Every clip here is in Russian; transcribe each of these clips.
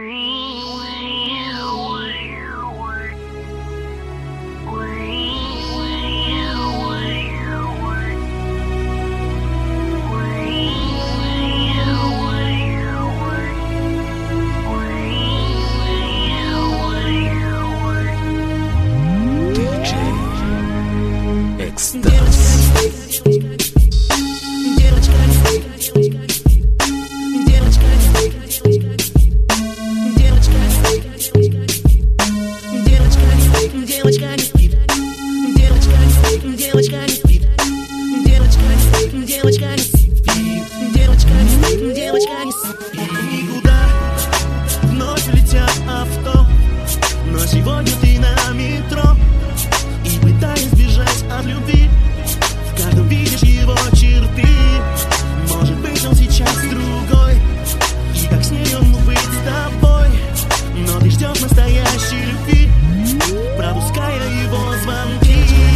Никуда вновь летят авто, но сегодня ты на метро. И пытаясь сбежать от любви, в каждом видишь его черты. Может быть, он сейчас другой, и как с ней он быть с тобой. Но ты ждешь настоящей любви, пропуская его звонки.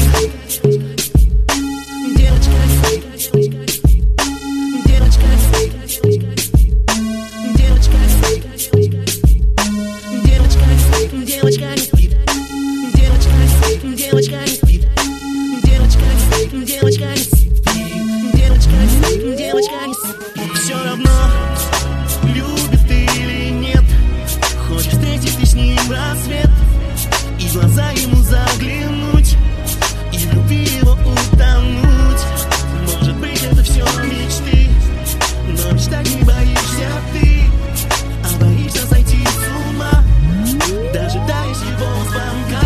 Девочка не спит, девочка не спит, девочка не спит, девочка не спит. Все равно, любит ты или нет, хочешь встретить ты с ним рассвет, и в глаза ему заглянуть, и в любви его утонуть. Может быть, это все мечты, но мечтать не боишься ты, а боишься сойти с ума, дожидаясь его звонка.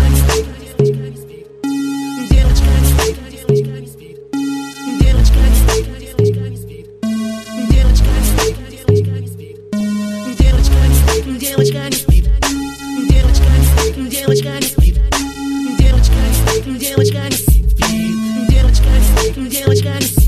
Девочка не спит, девочка не спит, девочка не спит, девочка не спит, девочка не спит, девочка не спит, девочка не спит, девочка не спит, девочка не спит, девочка не спит, девочка не спит, девочка не спит, девочка не спит.